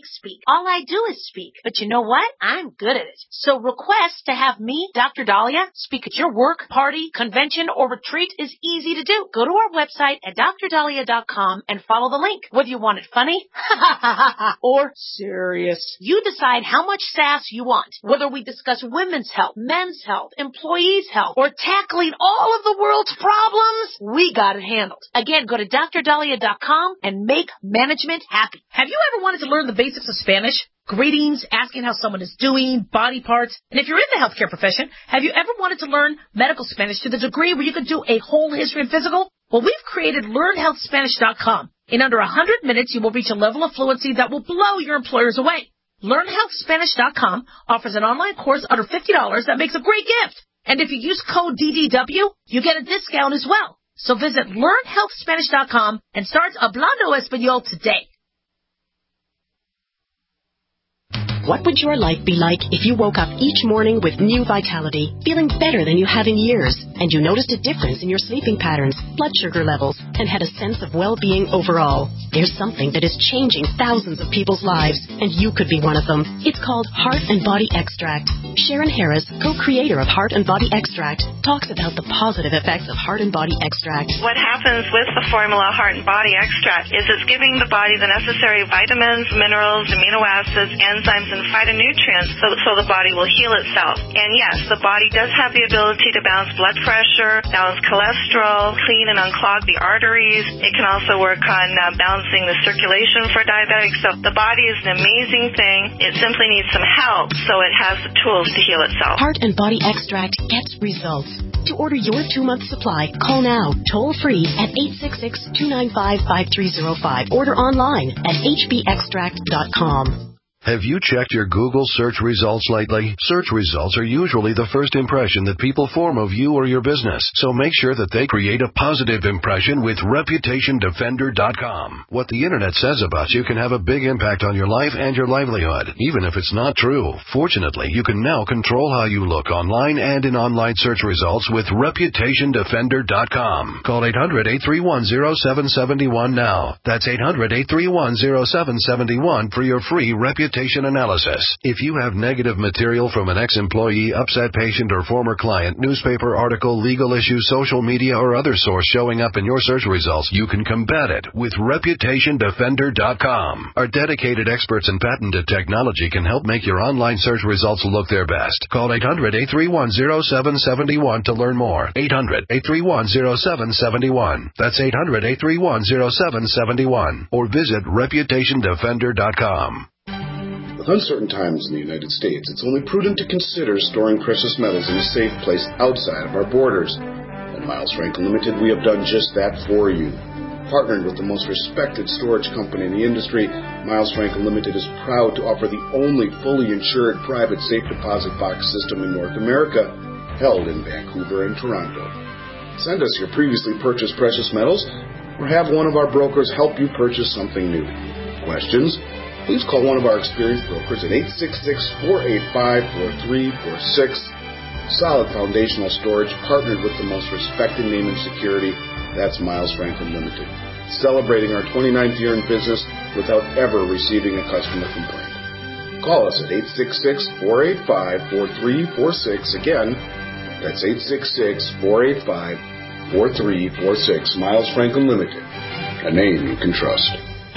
All I do is speak. But you know what? I'm good at it. So request to have me, Doctor Dahlia, speak at your work, party, convention, or retreat is easy to do. Go to our website at d r dahlia dot com and follow the link. Whether you want it funny or serious, you decide how much sass you want. Whether we discuss women's health, men's health, employees' health, or tackling all of the world's problems, we got it handled. Again, go to d r dahlia dot com and make management happy. Have you ever wanted to learn the basics of Spanish? Greetings, asking how someone is doing, body parts. And if you're in the healthcare profession, have you ever wanted to learn medical Spanish to the degree where you could do a whole history and physical? Well, we've created learn health spanish dot com. In under one hundred minutes, you will reach a level of fluency that will blow your employers away. learn health spanish dot com offers an online course under fifty dollars that makes a great gift. And if you use code D D W, you get a discount as well. So visit learn health spanish dot com and start Hablando Español today. What would your life be like if you woke up each morning with new vitality, feeling better than you have in years, and you noticed a difference in your sleeping patterns, blood sugar levels, and had a sense of well-being overall? There's something that is changing thousands of people's lives, and you could be one of them. It's called Heart and Body Extract. Sharon Harris, co-creator of Heart and Body Extract, talks about the positive effects of Heart and Body Extract. What happens with the formula Heart and Body Extract is it's giving the body the necessary vitamins, minerals, amino acids, enzymes, and phytonutrients so, so the body will heal itself. And yes, the body does have the ability to balance blood pressure, balance cholesterol, clean and unclog the arteries. It can also work on uh, balancing the circulation for diabetics. So the body is an amazing thing. It simply needs some help so it has the tools to heal itself. Heart and Body Extract gets results. To order your two-month supply, call now, toll-free at eight six six, two nine five, five three zero five. Order online at h b extract dot com. Have you checked your Google search results lately? Search results are usually the first impression that people form of you or your business, so make sure that they create a positive impression with reputation defender dot com. What the internet says about you can have a big impact on your life and your livelihood, even if it's not true. Fortunately, you can now control how you look online and in online search results with reputation defender dot com. Call eight hundred, eight three one, zero seven seven one now. That's eight hundred, eight three one, zero seven seven one for your free reputation analysis. If you have negative material from an ex-employee, upset patient, or former client, newspaper article, legal issue, social media, or other source showing up in your search results, you can combat it with reputation defender dot com. Our dedicated experts in patented technology can help make your online search results look their best. Call eight hundred, eight three one, zero seven seven one to learn more. eight hundred, eight three one, zero seven seven one. That's eight hundred, eight three one, zero seven seven one. Or visit reputation defender dot com. With uncertain times in the United States, it's only prudent to consider storing precious metals in a safe place outside of our borders. At Miles Franklin Limited, we have done just that for you. Partnered with the most respected storage company in the industry, Miles Franklin Limited is proud to offer the only fully insured private safe deposit box system in North America, held in Vancouver and Toronto. Send us your previously purchased precious metals, or have one of our brokers help you purchase something new. Questions? Please call one of our experienced brokers at eight six six, four eight five, four three four six. Solid foundational storage partnered with the most respected name in security. That's Miles Franklin Limited. Celebrating our twenty-ninth year in business without ever receiving a customer complaint. Call us at eight six six, four eight five, four three four six. Again, that's eight six six, four eight five, four three four six. Miles Franklin Limited. A name you can trust.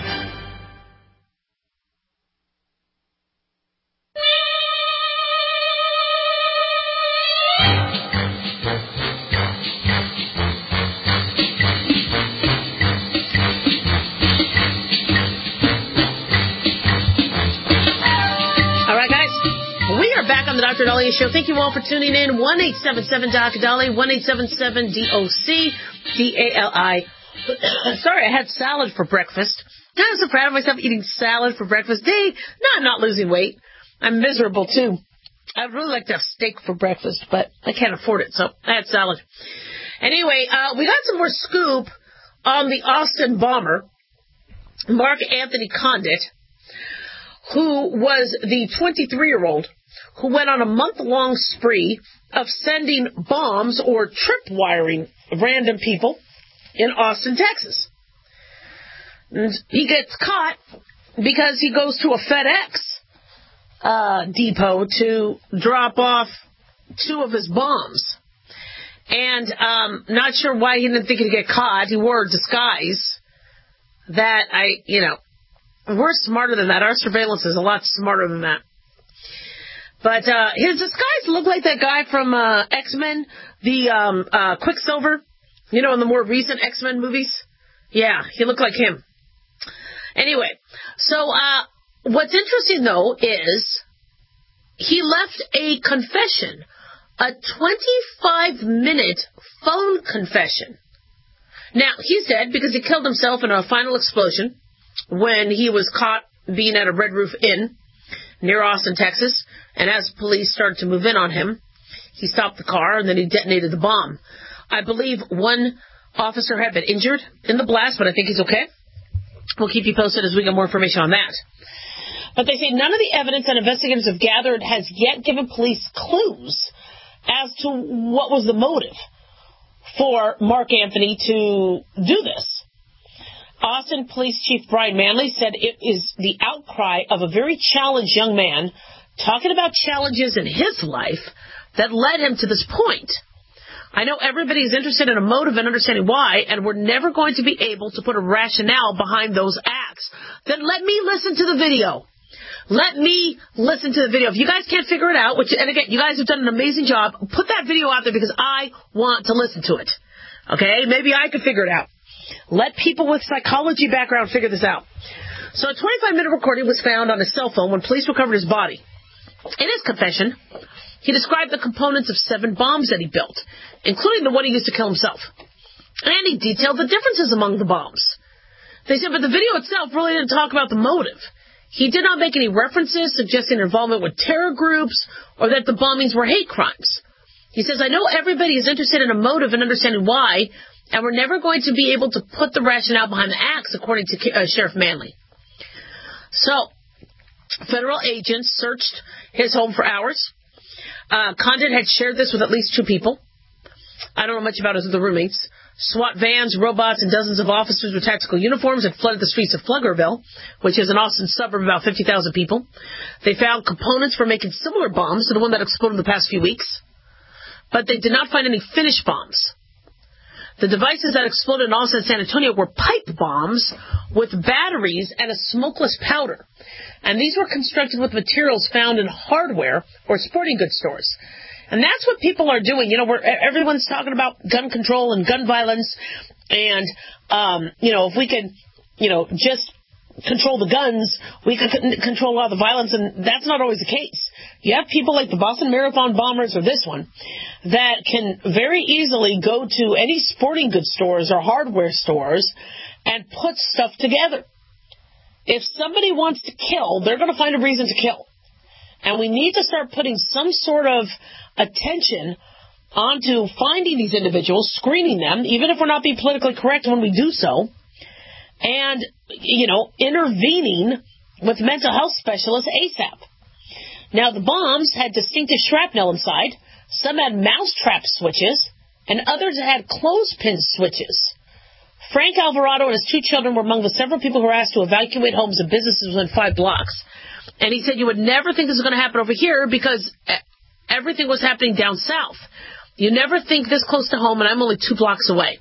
Doctor Dahlia Show. Thank you all for tuning in. one eight seven seven D O C Dali, one eight seven seven D O C D A L I. Sorry, I had salad for breakfast. I'm so proud of myself eating salad for breakfast. Day, no, I'm not losing weight. I'm miserable, too. I'd really like to have steak for breakfast, but I can't afford it, so I had salad. Anyway, uh, we got some more scoop on the Austin bomber, Mark Anthony Condit, who was the twenty-three-year-old who went on a month-long spree of sending bombs or tripwiring random people in Austin, Texas. And he gets caught because he goes to a FedEx uh, depot to drop off two of his bombs. And um, not sure why he didn't think he'd get caught. He wore a disguise that I, you know, we're smarter than that. Our surveillance is a lot smarter than that. But uh, his disguise looked like that guy from uh, X-Men, the um, uh, Quicksilver, you know, in the more recent X-Men movies. Yeah, he looked like him. Anyway, so uh, what's interesting, though, is he left a confession, a twenty-five minute phone confession. Now, he's dead because he killed himself in a final explosion when he was caught being at a Red Roof Inn near Austin, Texas. And as police started to move in on him, he stopped the car and then he detonated the bomb. I believe one officer had been injured in the blast, but I think he's okay. We'll keep you posted as we get more information on that. But they say none of the evidence that investigators have gathered has yet given police clues as to what was the motive for Mark Anthony to do this. Austin Police Chief Brian Manley said it is the outcry of a very challenged young man talking about challenges in his life that led him to this point. I know everybody is interested in a motive and understanding why, and we're never going to be able to put a rationale behind those acts. Then let me listen to the video. Let me listen to the video. If you guys can't figure it out, which, and again, you guys have done an amazing job, put that video out there because I want to listen to it. Okay? Maybe I could figure it out. Let people with psychology background figure this out. So a twenty-five minute recording was found on his cell phone when police recovered his body. In his confession, he described the components of seven bombs that he built, including the one he used to kill himself. And he detailed the differences among the bombs. They said, but the video itself really didn't talk about the motive. He did not make any references suggesting involvement with terror groups or that the bombings were hate crimes. He says, I know everybody is interested in a motive and understanding why, and we're never going to be able to put the rationale behind the acts, according to uh, Sheriff Manley. So, federal agents searched his home for hours. Uh, Condon had shared this with at least two people. I don't know much about his other roommates. SWAT vans, robots, and dozens of officers with tactical uniforms had flooded the streets of Pflugerville, which is an Austin suburb of about fifty thousand people. They found components for making similar bombs to the one that exploded in the past few weeks, but they did not find any finished bombs. The devices that exploded in Austin and San Antonio were pipe bombs with batteries and a smokeless powder. And these were constructed with materials found in hardware or sporting goods stores. And that's what people are doing. You know, we're, everyone's talking about gun control and gun violence. And, um, you know, if we could, you know, just control the guns, we could control a lot of the violence. And that's not always the case. You have people like the Boston Marathon bombers or this one that can very easily go to any sporting goods stores or hardware stores and put stuff together. If somebody wants to kill, they're going to find a reason to kill. And we need to start putting some sort of attention onto finding these individuals, screening them, even if we're not being politically correct when we do so, and, you know, intervening with mental health specialists ASAP. Now, the bombs had distinctive shrapnel inside. Some had mousetrap switches, and others had clothespin switches. Frank Alvarado and his two children were among the several people who were asked to evacuate homes and businesses within five blocks. And he said, you would never think this was going to happen over here because everything was happening down south. You never think this close to home, and I'm only two blocks away.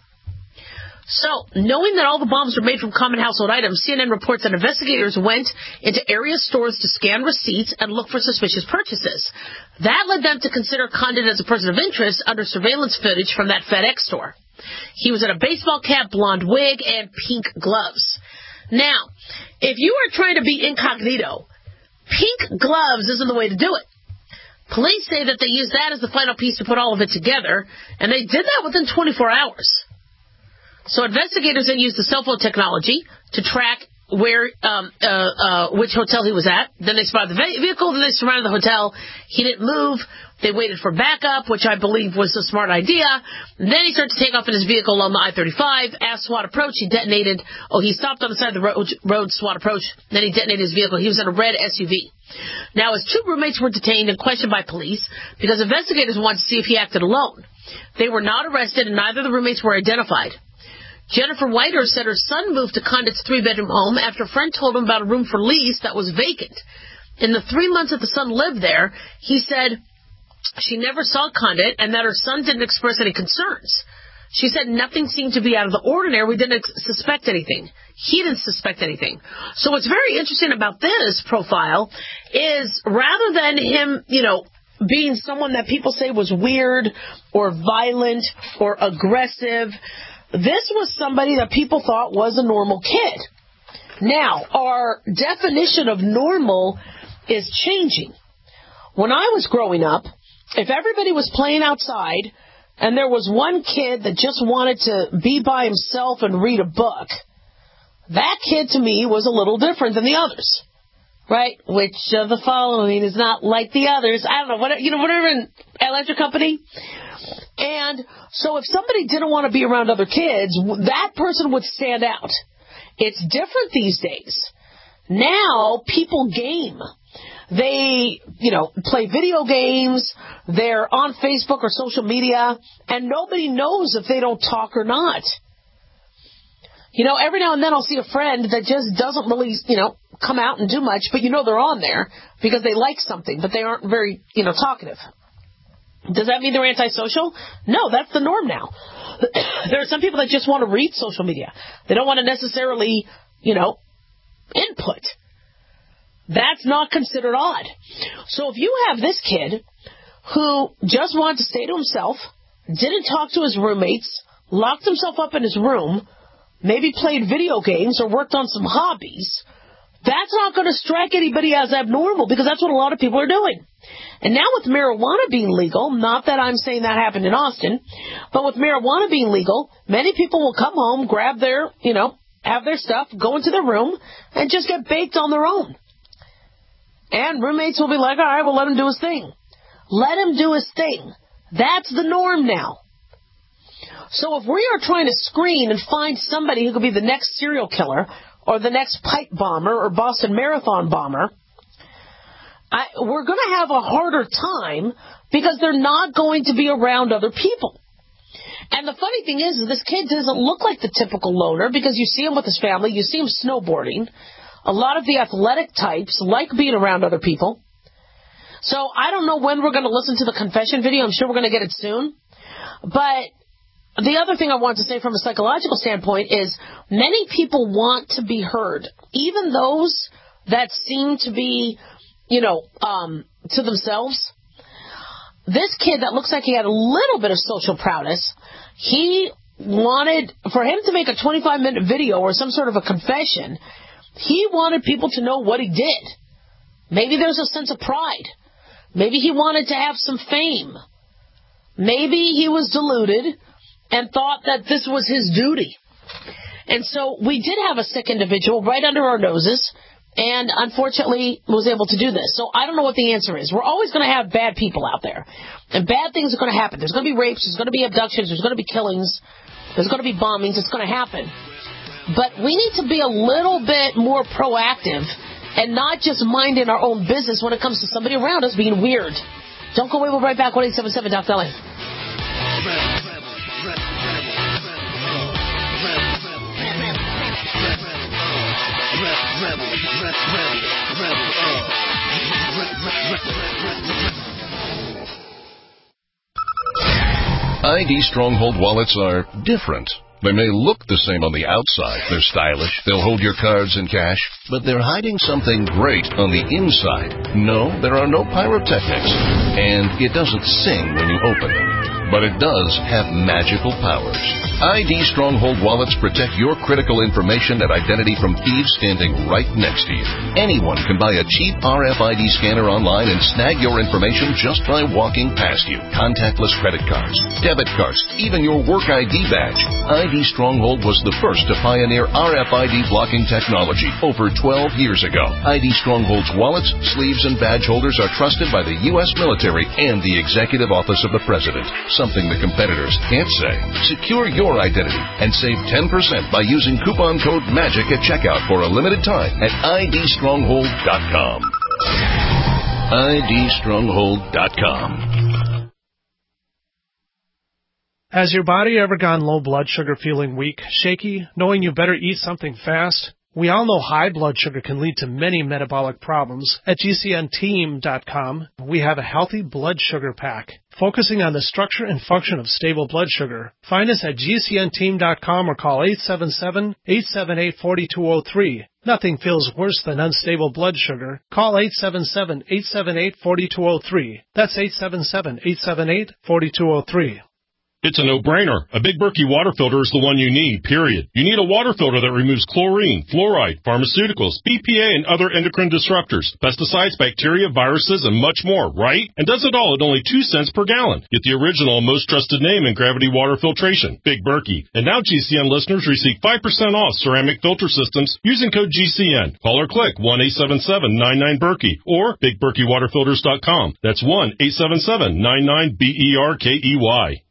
So, knowing that all the bombs were made from common household items, C N N reports that investigators went into area stores to scan receipts and look for suspicious purchases. That led them to consider Condon as a person of interest under surveillance footage from that FedEx store. He was in a baseball cap, blonde wig, and pink gloves. Now, if you are trying to be incognito, pink gloves isn't the way to do it. Police say that they used that as the final piece to put all of it together, and they did that within twenty-four hours. So investigators then used the cell phone technology to track where, um, uh, uh, which hotel he was at. Then they spotted the vehicle, then they surrounded the hotel. He didn't move. They waited for backup, which I believe was a smart idea. And then he started to take off in his vehicle along the I thirty-five. As SWAT approached, he detonated. Oh, he stopped on the side of the road, road SWAT approached. Then he detonated his vehicle. He was in a red S U V. Now, his two roommates were detained and questioned by police because investigators wanted to see if he acted alone. They were not arrested, and neither of the roommates were identified. Jennifer Whiter said her son moved to Condit's three-bedroom home after a friend told him about a room for lease that was vacant. In the three months that the son lived there, he said she never saw Condit and that her son didn't express any concerns. She said nothing seemed to be out of the ordinary. We didn't ex- suspect anything. He didn't suspect anything. So what's very interesting about this profile is rather than him, you know, being someone that people say was weird or violent or aggressive, this was somebody that people thought was a normal kid. Now, our definition of normal is changing. When I was growing up, if everybody was playing outside and there was one kid that just wanted to be by himself and read a book, that kid to me was a little different than the others. Right? Which of the following is not like the others? I don't know. What, you know, whatever in electric company. And so if somebody didn't want to be around other kids, that person would stand out. It's different these days. Now people game. They, you know, play video games. They're on Facebook or social media, and nobody knows if they don't talk or not. You know, every now and then I'll see a friend that just doesn't really, you know, come out and do much, but you know they're on there because they like something, but they aren't very, you know, talkative. Does that mean they're antisocial? No, that's the norm now. There are some people that just want to read social media. They don't want to necessarily, you know, input. That's not considered odd. So if you have this kid who just wanted to stay to himself, didn't talk to his roommates, locked himself up in his room, maybe played video games or worked on some hobbies, that's not going to strike anybody as abnormal because that's what a lot of people are doing. And now with marijuana being legal, not that I'm saying that happened in Austin, but with marijuana being legal, many people will come home, grab their, you know, have their stuff, go into their room, and just get baked on their own. And roommates will be like, all right, well, let him do his thing. Let him do his thing. That's the norm now. So if we are trying to screen and find somebody who could be the next serial killer or the next pipe bomber or Boston Marathon bomber, I, we're going to have a harder time because they're not going to be around other people. And the funny thing is, is this kid doesn't look like the typical loner because you see him with his family, you see him snowboarding. A lot of the athletic types like being around other people. So I don't know when we're going to listen to the confession video. I'm sure we're going to get it soon. But the other thing I want to say from a psychological standpoint is many people want to be heard, even those that seem to be, you know, um, to themselves. This kid that looks like he had a little bit of social prowess, he wanted, for him to make a twenty-five minute video or some sort of a confession, he wanted people to know what he did. Maybe there's a sense of pride. Maybe he wanted to have some fame. Maybe he was deluded and thought that this was his duty. And so we did have a sick individual right under our noses and unfortunately was able to do this. So I don't know what the answer is. We're always going to have bad people out there. And bad things are going to happen. There's going to be rapes. There's going to be abductions. There's going to be killings. There's going to be bombings. It's going to happen. But we need to be a little bit more proactive and not just minding our own business when it comes to somebody around us being weird. Don't go away. We'll be right back. one eight seven seven Doc L A. I D Stronghold wallets are different. They may look the same on the outside. They're stylish. They'll hold your cards and cash. But they're hiding something great on the inside. No, there are no pyrotechnics. And it doesn't sing when you open it. But it does have magical powers. I D Stronghold wallets protect your critical information and identity from thieves standing right next to you. Anyone can buy a cheap R F I D scanner online and snag your information just by walking past you. Contactless credit cards, debit cards, even your work I D badge. I D Stronghold was the first to pioneer R F I D blocking technology over twelve years ago. I D Stronghold's wallets, sleeves, and badge holders are trusted by the U S military and the Executive Office of the President. Something the competitors can't say. Secure your identity and save ten percent by using coupon code MAGIC at checkout for a limited time at I D stronghold dot com. I D stronghold dot com. Has your body ever gone low blood sugar, feeling weak, shaky, knowing you better eat something fast? We all know high blood sugar can lead to many metabolic problems. At G C N team dot com, we have a healthy blood sugar pack, focusing on the structure and function of stable blood sugar. Find us at G C N team dot com or call eight seven seven, eight seven eight, four two zero three. Nothing feels worse than unstable blood sugar. Call eight seven seven, eight seven eight, four two zero three. That's eight seven seven, eight seven eight, four two zero three. It's a no-brainer. A Big Berkey water filter is the one you need, period. You need a water filter that removes chlorine, fluoride, pharmaceuticals, B P A, and other endocrine disruptors, pesticides, bacteria, viruses, and much more, right? And does it all at only two cents per gallon. Get the original and most trusted name in gravity water filtration, Big Berkey. And now G C N listeners receive five percent off ceramic filter systems using code G C N. Call or click one eight seven seven, nine nine, Berkey or big berkey water filters dot com. That's one eight seven seven, nine nine, B E R K E Y.